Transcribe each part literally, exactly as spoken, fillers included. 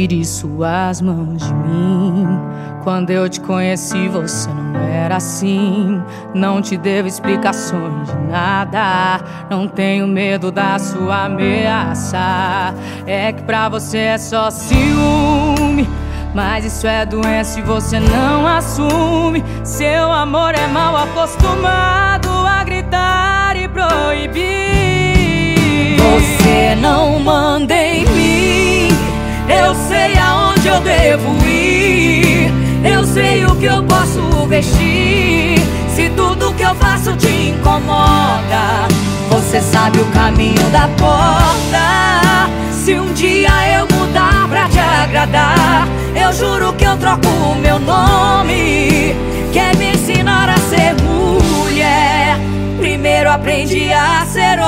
tire suas mãos de mim. Quando eu te conheci você não era assim. Não te devo explicações de nada. Não tenho medo da sua ameaça. É que pra você é só ciúme, mas isso é doença e você não assume. Seu amor é mal acostumado a gritar e proibir. Você não manda em mim, eu sei aonde eu devo ir. Eu sei o que eu posso vestir. Se tudo que eu faço te incomoda, você sabe o caminho da porta. Se um dia eu mudar pra te agradar, eu juro que eu troco o meu nome. Quer me ensinar a ser mulher? Primeiro aprendi a ser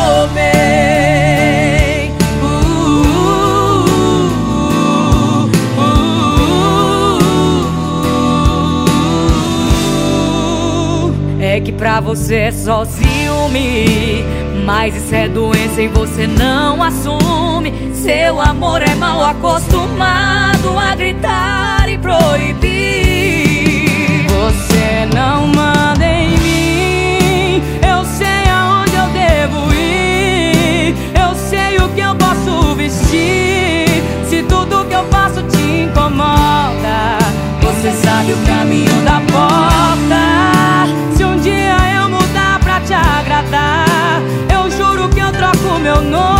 homem. uh, uh, uh, uh. É que pra você é só ciúme, mas isso é doença e você não assume. Seu amor é mal acostumado a gritar e proibir. Você não manda em mim, eu sei aonde eu devo ir. Eu sei o que eu posso vestir. Se tudo que eu faço te incomoda, você sabe o caminho da porta. Se um dia eu mudar pra te agradar, eu juro que eu troco meu nome.